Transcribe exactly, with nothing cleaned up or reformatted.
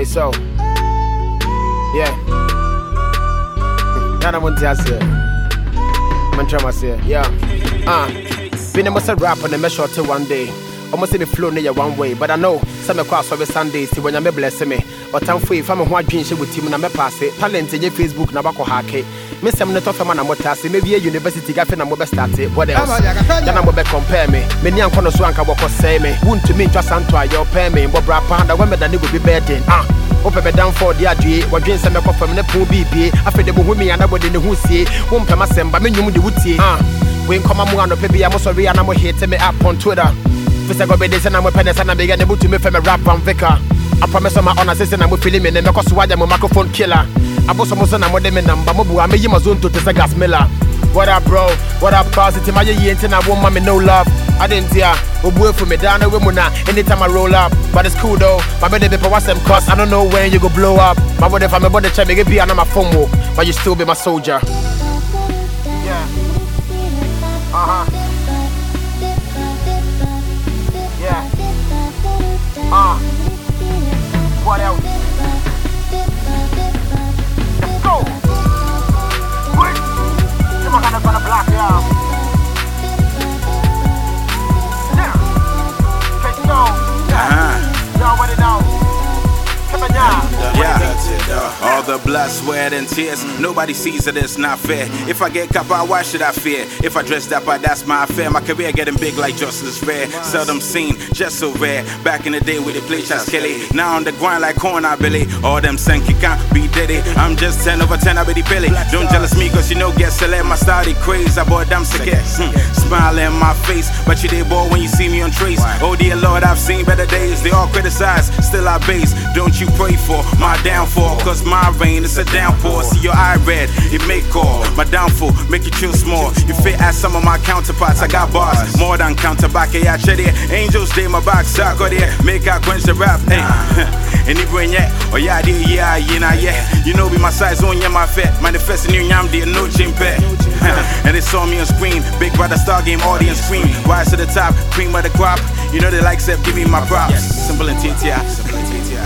Hey, so, yeah. Nana Montias, Mantramas, yeah. Ah, been a must rap on the measure till one day. Almost in the flow near one way, but I know some across over Sundays see when you bless me. But I'm free from a one dream with him and I pass it. Talent in your Facebook, Nabako Hake. Miss I'm not of a man, I'm maybe a university gaffin and mobile started. What else? Then I'm going compare me. Many I'm going to swank what say me. Won't to me just Antoine, your pay me, Bob Rapanda, women that will be bedding. Ah, open me down for the idea. What dreams I'm a from the pool B P. I feel the women and I would in the who see. Won't pay my sem, but me you would see. Ah, when come on, baby, I'm sorry and I'm hitting me up on Twitter. I go be this and I'm a penis and I'm beginning able to make from a rap and vicar. I promise on my honor system I'm feeling in the because why I'm a microphone killer. I bought some son I'm with them in number Mobu, I made him a zone to the gas miller. What up, bro? What up, cause it's my year and I want mommy no love. I didn't hear, we'll work for me down a woman anytime I roll up. But it's cool though, my baby paper was some cost. I don't know when you go blow up. My body if I'm a body check, me be on my phone, but you still be my soldier. Yeah. Uh huh. Ah, uh, what else? Let's go. Wait, come on, I'm gonna block y'all. Now, let's go. Yeah, y'all want it now. Come on, y'all. Yeah, all the blood, sweat, and tears. Nobody sees it, it's not fair. If I get caught out, why should I fear? If I dress that up, that's my affair. My career getting big like Justice Fair. Seldom seen, just so rare. Back in the day with the play Chas Kelly. Now on the grind like corn, I Billy. All them Senki can't be dead. I'm just ten over ten, I be the Billy. Don't jealous me, cause you know, get select my started craze. I bought them sick. Hmm. Smile in my face, but you did boy when you see me on trace. Oh dear Lord, I've seen better days. They all criticize, still I base. Don't you pray for my downfall, cause my rain is a downpour. See your eye red, it may call my downfall, make you chill small. You fit as some of my counterparts, I got bars, more than counterback. Yeah, check it. Angels, they my back, suck or there, make out quench the rap. Hey, any brain yet? Oh yeah, yeah, yeah, yeah, yeah. You know, be my size on, yeah, my fat. Manifesting you, yam, dear, no chimpe. And they saw me on screen, Big Brother Star Game audience scream. Rise to the top, cream of the crop. You know they like Seth, give me my props. Simple and T T I.